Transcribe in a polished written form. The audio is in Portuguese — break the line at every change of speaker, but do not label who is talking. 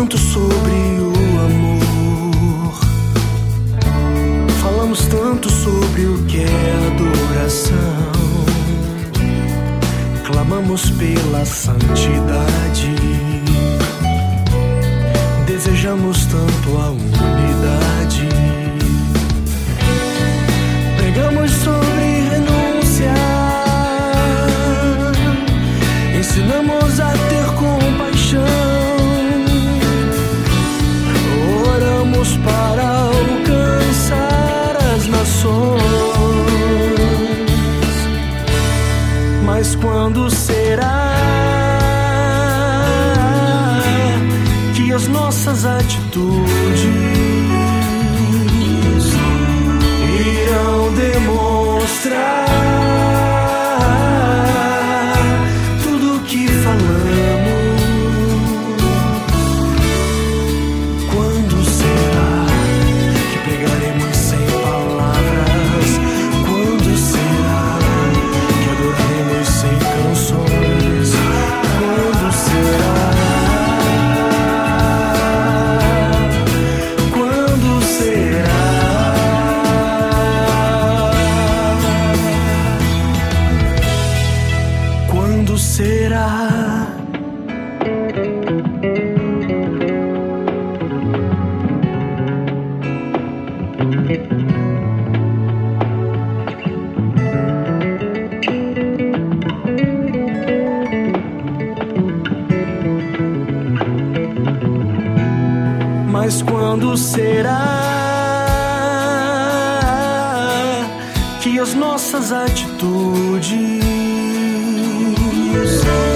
tanto sobre o amor, falamos tanto sobre o que é adoração, clamamos pela santidade, desejamos tanto a unidade, pregamos sobre renúncia, ensinamos a ter compaixão, oramos para alcançar as nações. Mas quando será que as nossas atitudes irão demonstrar tudo o que falamos? Quando será que pregaremos sem palavras? Quando será que adoraremos sem canções? Quando será? Quando será? Quando será? Mas quando será que as nossas atitudes